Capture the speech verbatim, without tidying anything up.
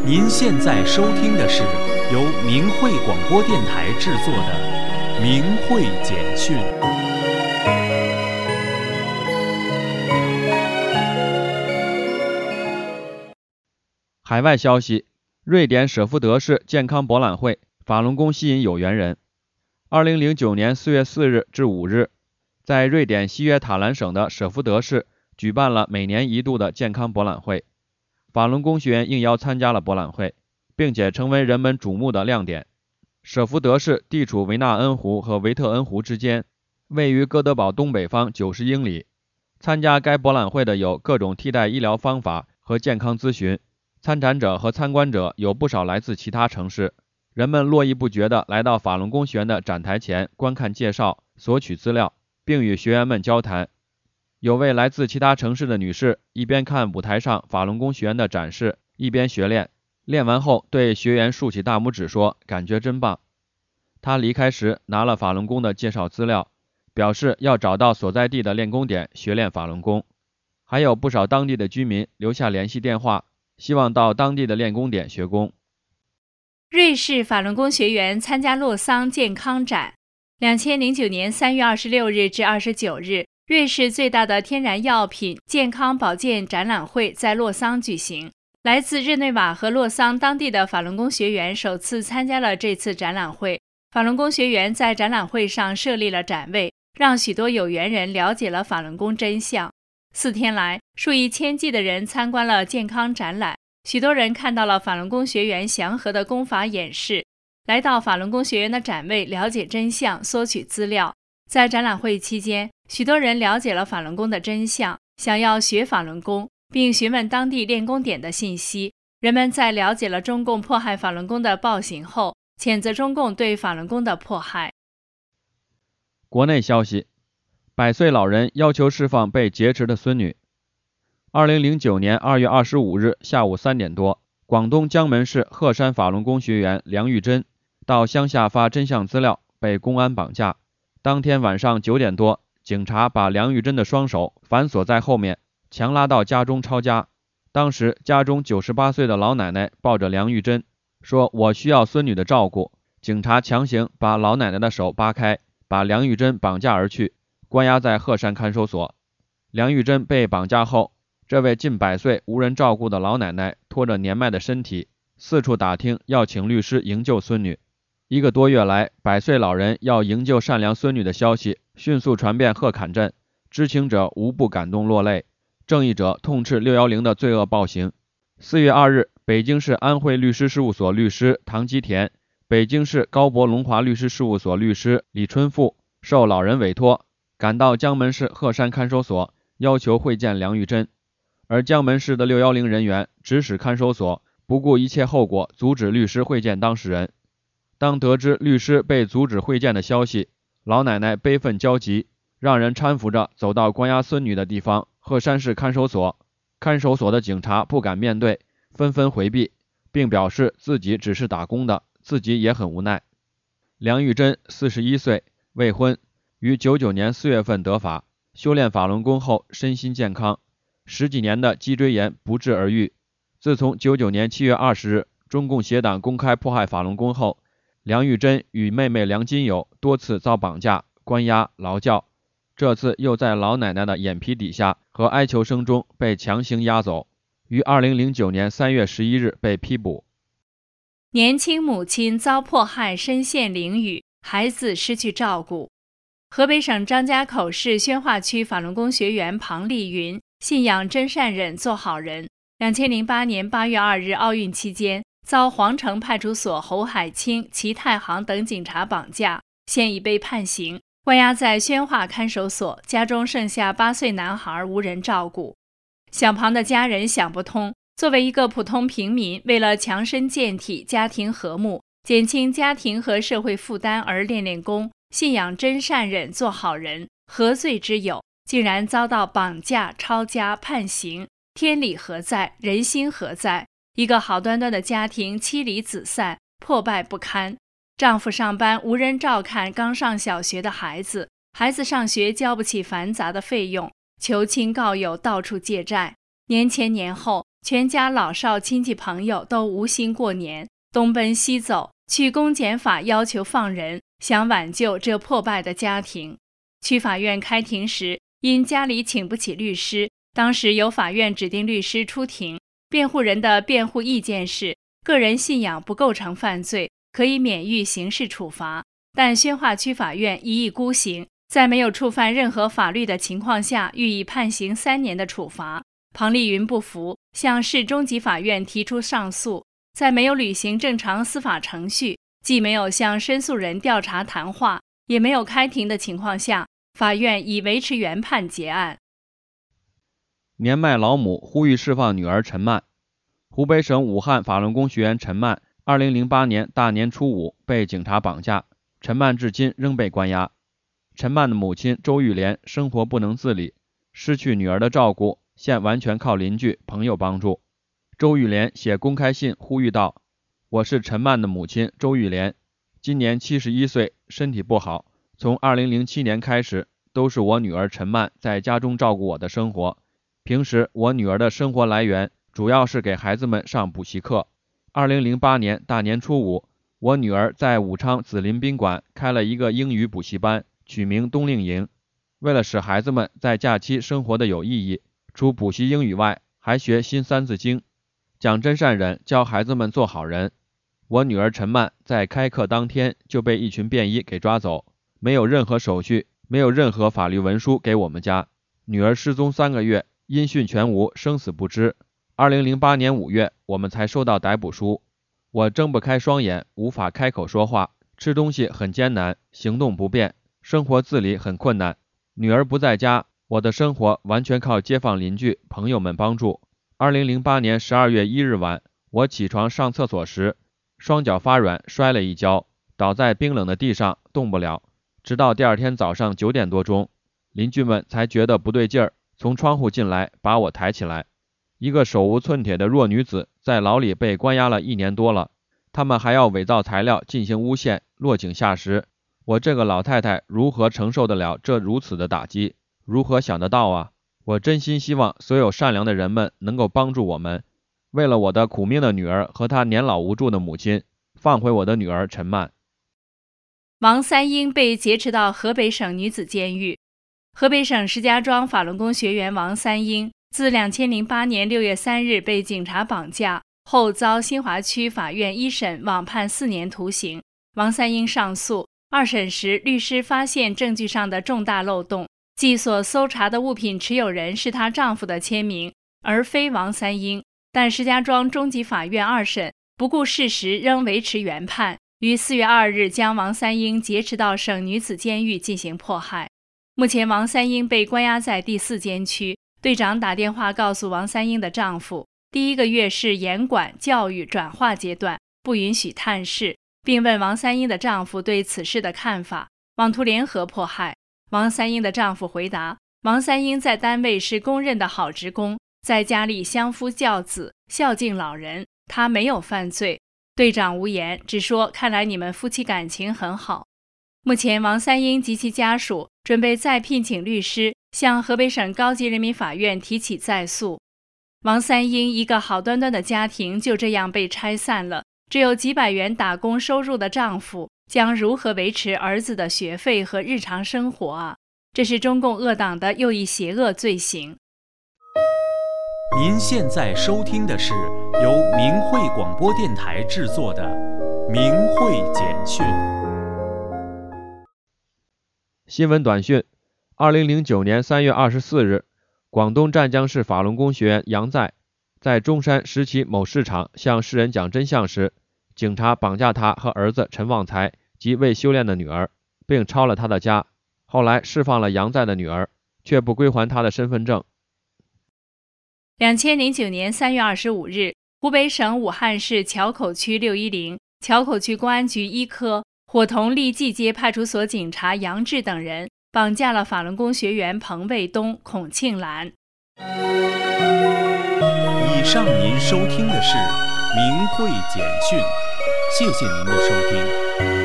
您现在收听的是由明慧广播电台制作的《明慧简讯》。 海外消息：瑞典舍福德市健康博览会，法轮功吸引有缘人。二零零九年四月四日至五日，在瑞典西约塔兰省的舍福德市举办了每年一度的健康博览会。法轮功学员应邀参加了博览会，并且成为人们瞩目的亮点。舍福德市地处维纳恩湖和维特恩湖之间，位于哥德堡东北方九十英里。参加该博览会的有各种替代医疗方法和健康咨询。参展者和参观者有不少来自其他城市，人们络绎不绝地来到法轮功学员的展台前观看介绍、索取资料，并与学员们交谈。有位来自其他城市的女士一边看舞台上法轮功学员的展示，一边学练，练完后对学员竖起大拇指说感觉真棒。她离开时拿了法轮功的介绍资料，表示要找到所在地的练功点学练法轮功。还有不少当地的居民留下联系电话，希望到当地的练功点学功。 瑞士法轮功学员参加洛桑健康展。二零零九年三月二十六日至二十九日，瑞士最大的天然药品健康保健展览会在洛桑举行。来自日内瓦和洛桑当地的法轮功学员首次参加了这次展览会。法轮功学员在展览会上设立了展位，让许多有缘人了解了法轮功真相。四天来，数以千计的人参观了健康展览，许多人看到了法轮功学员祥和的功法演示，来到法轮功学员的展位了解真相，索取资料。在展览会期间，许多人了解了法轮功的真相，想要学法轮功，并询问当地练功点的信息。人们在了解了中共迫害法轮功的暴行后，谴责中共对法轮功的迫害。 国内消息：百岁老人要求释放被劫持的孙女。二零零九年二月二十五日下午三点多，广东江门市鹤山法轮功学员梁玉珍到乡下发真相资料，被公安绑架。当天晚上九点多，警察把梁玉珍的双手反锁在后面，强拉到家中抄家。当时家中九十八岁的老奶奶抱着梁玉珍，说我需要孙女的照顾。警察强行把老奶奶的手扒开，把梁玉珍绑架而去，关押在鹤山看守所。梁玉珍被绑架后，这位近百岁无人照顾的老奶奶拖着年迈的身体，四处打听要请律师营救孙女。一个多月来，百岁老人要营救善良孙女的消息迅速传遍鹤坎镇，知情者无不感动落泪，正义者痛斥六一零的罪恶暴行。四月二日，北京市安徽律师事务所律师唐基田，北京市高博龙华律师事务所律师李春富受老人委托，赶到江门市鹤山看守所，要求会见梁玉珍。而江门市的六一零人员指使看守所不顾一切后果，阻止律师会见当事人。当得知律师被阻止会见的消息，老奶奶悲愤交集，让人搀扶着走到关押孙女的地方鹤山市看守所。看守所的警察不敢面对，纷纷回避，并表示自己只是打工的，自己也很无奈。梁玉珍四十一岁，未婚，于九九年四月份得法，修炼法轮功后身心健康，十几年的脊椎炎不治而愈。自从九九年七月二十日中共协党公开迫害法轮功后，梁玉珍与妹妹梁金友多次遭绑架、关押、劳教，这次又在老奶奶的眼皮底下和哀求声中被强行押走，于二零零九年三月十一日被批捕。 年轻母亲遭迫害身陷囹圄，孩子失去照顾。河北省张家口市宣化区法轮功学员庞丽云信仰真善忍做好人。二零零八年八月二日奥运期间，遭皇城派出所侯海清、齐太行等警察绑架，现已被判刑，关押在宣化看守所，家中剩下八岁男孩无人照顾。小庞的家人想不通，作为一个普通平民，为了强身健体、家庭和睦、减轻家庭和社会负担而练练功，信仰真善忍做好人，何罪之有？竟然遭到绑架、抄家、判刑，天理何在？人心何在？一个好端端的家庭妻离子散，破败不堪。丈夫上班无人照看刚上小学的孩子，孩子上学交不起繁杂的费用，求亲告友到处借债，年前年后全家老少亲戚朋友都无心过年，东奔西走去公检法要求放人，想挽救这破败的家庭。区法院开庭时，因家里请不起律师，当时由法院指定律师出庭。辩护人的辩护意见是，个人信仰不构成犯罪，可以免于刑事处罚。但宣化区法院一意孤行，在没有触犯任何法律的情况下，予以判刑三年的处罚。庞丽云不服，向市中级法院提出上诉。在没有履行正常司法程序，既没有向申诉人调查谈话，也没有开庭的情况下，法院以维持原判结案。 年迈老母呼吁释放女儿陈曼。湖北省武汉法轮功学员陈曼，二零零八年大年初五被警察绑架，陈曼至今仍被关押。陈曼的母亲周玉莲生活不能自理，失去女儿的照顾，现完全靠邻居朋友帮助。周玉莲写公开信呼吁道：“我是陈曼的母亲周玉莲，今年七十一岁，身体不好。从二零零七年开始，都是我女儿陈曼在家中照顾我的生活。平时我女儿的生活来源主要是给孩子们上补习课。二零零八年大年初五，我女儿在武昌紫林宾馆开了一个英语补习班，取名冬令营。为了使孩子们在假期生活的有意义，除补习英语外，还学新三字经，讲真善忍，教孩子们做好人。我女儿陈曼在开课当天就被一群便衣给抓走，没有任何手续，没有任何法律文书给我们家。女儿失踪三个月，音讯全无，生死不知。二零零八年五月，我们才收到逮捕书。我睁不开双眼，无法开口说话，吃东西很艰难，行动不便，生活自理很困难。女儿不在家，我的生活完全靠街坊邻居朋友们帮助。二零零八年十二月一日晚，我起床上厕所时，双脚发软，摔了一跤，倒在冰冷的地上，动不了。直到第二天早上九点多钟，邻居们才觉得不对劲儿，从窗户进来，把我抬起来。一个手无寸铁的弱女子在牢里被关押了一年多了，他们还要伪造材料进行诬陷，落井下石。我这个老太太如何承受得了这如此的打击？如何想得到啊？我真心希望所有善良的人们能够帮助我们，为了我的苦命的女儿和她年老无助的母亲，放回我的女儿陈曼。 王三英被劫持到河北省女子监狱。河北省石家庄法轮功学员王三英自二零零八年六月三日被警察绑架后，遭新华区法院一审网判四年徒刑。王三英上诉，二审时律师发现证据上的重大漏洞，即所搜查的物品持有人是她丈夫的签名，而非王三英。但石家庄中级法院二审不顾事实，仍维持原判，于四月二日将王三英劫持到省女子监狱进行迫害。目前王三英被关押在第四监区。队长打电话告诉王三英的丈夫，第一个月是严管、教育、转化阶段，不允许探视，并问王三英的丈夫对此事的看法，妄图联合迫害。王三英的丈夫回答，王三英在单位是公认的好职工，在家里相夫教子，孝敬老人，她没有犯罪。队长无言，只说看来你们夫妻感情很好。目前王三英及其家属准备再聘请律师，向河北省高级人民法院提起再诉。王三英一个好端端的家庭就这样被拆散了，只有几百元打工收入的丈夫将如何维持儿子的学费和日常生活啊？这是中共恶党的又一邪恶罪行。 您现在收听的是由明慧广播电台制作的《明慧简讯》。 新闻短讯：二零零九年三月二十四日，广东湛江市法轮功学员杨在在中山石岐某市场向世人讲真相时，警察绑架他和儿子陈旺财及未修炼的女儿，并抄了他的家。后来释放了杨在的女儿，却不归还他的身份证。 二零零九年三月二十五日，湖北省武汉市硚口区六一零硚口区公安局一科伙同利济街派出所警察杨志等人绑架了法轮功学员彭卫东、孔庆兰。 以上您收听的是明慧简讯，谢谢您的收听。